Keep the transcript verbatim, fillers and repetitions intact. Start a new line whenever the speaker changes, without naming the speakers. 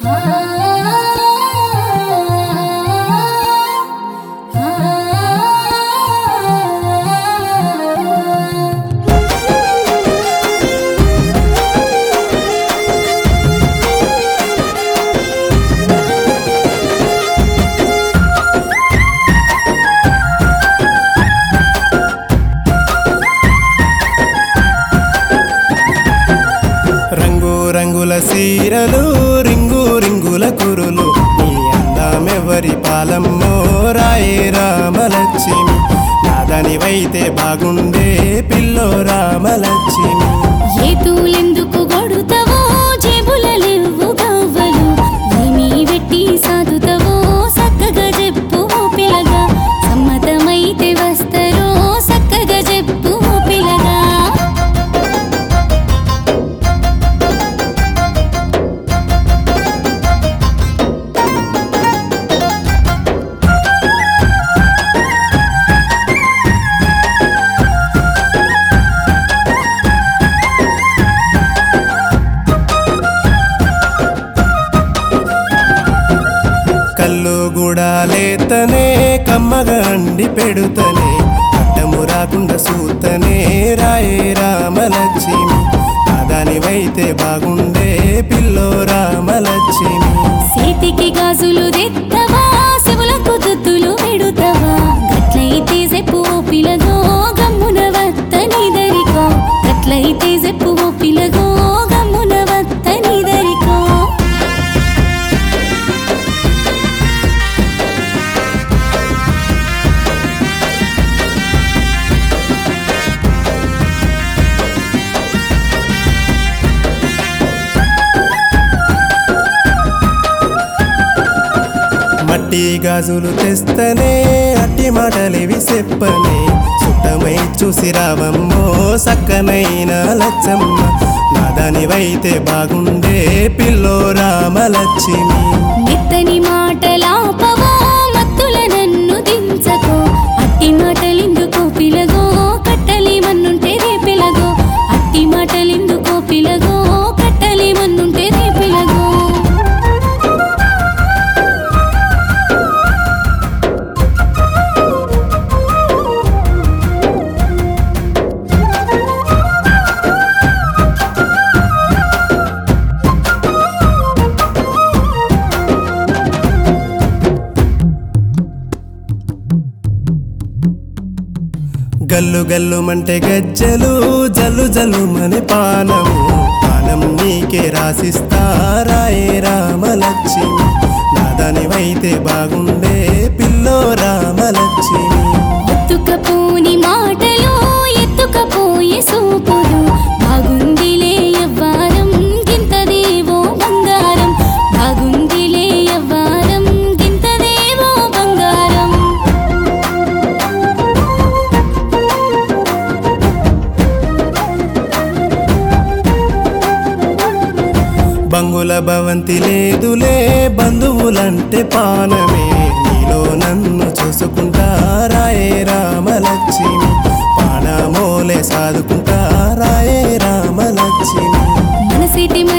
రంగుల సీరలు రింగు రింగుల కురులు నీ అందమెవరి పాలమ్మో రాయే రామలక్ష్మి నాదనివైతే బాగుండే పిల్లో రామలక్ష్మి
ఏతూలెందుకు గొడుతావో జేబులలేవు గవ్వలు ఏమీ వెట్టి సాదుతావో సక్కగా చెప్పు పిల్లగా సమ్మతమైతే వస్తరో సక్కగా చెప్పు పిల్లగా
కళ్ళు గుడాలేతనే కమ్మగా అండి పెడుతనే అడ్డము రాకుండా సూతనే రాయే రామలక్ష్మి నాదానివైతే బాగుండే పిల్లో రామలక్ష్మి
చేతికి గాజులు తెత్తవా శివులకు దుద్దులు పెడుతావా గట్లయితే చెప్పు పిల్లగో గమ్మున వత్తని దరికో గట్లయితే చెప్పు పిల్లగో గమ్మున వత్తని దరికో
మట్టి గాజులు తెస్తనే అట్టి మాటలివి చెప్పనే సుట్టమై చూసి రావమ్మో సక్కనైన లచ్చమ్మ నాదానివైతే బాగుండే పిల్లో రామలక్ష్మి
మెత్తని మాటలాపవో మత్తుల నన్ను దించకో అట్టి మాటలిందుకో పిలగో కట్టలి మన్నుంటే రే పిలగో అట్టి మాటలిందుకో పిలగో కట్టలి మన్నుంటే రే పిలగో
గల్లు గల్లు మంటే గజ్జలు జల్లు జల్లు మని పానము పానం నీకే రాసిస్తా రాయే రామలక్ష్మి నాదానివైతే బాగుండే పిల్లో రామలక్ష్మి
ఎత్తుకపోని మాటలు ఎత్తుకపోయే సూపులు బాగుందిలే యవ్వారం గింతదేవో బంగారం బాగుందిలే యవ్వారం గింతదేవో బంగారం
బంగుల భవంతి లేదులే బంధువులంటే పానమే నీలో నన్ను చూసుకుంటా రాయే రామలక్ష్మి పానమోలే సాదుకుంటా రాయే రామలక్ష్మి
మనసిటి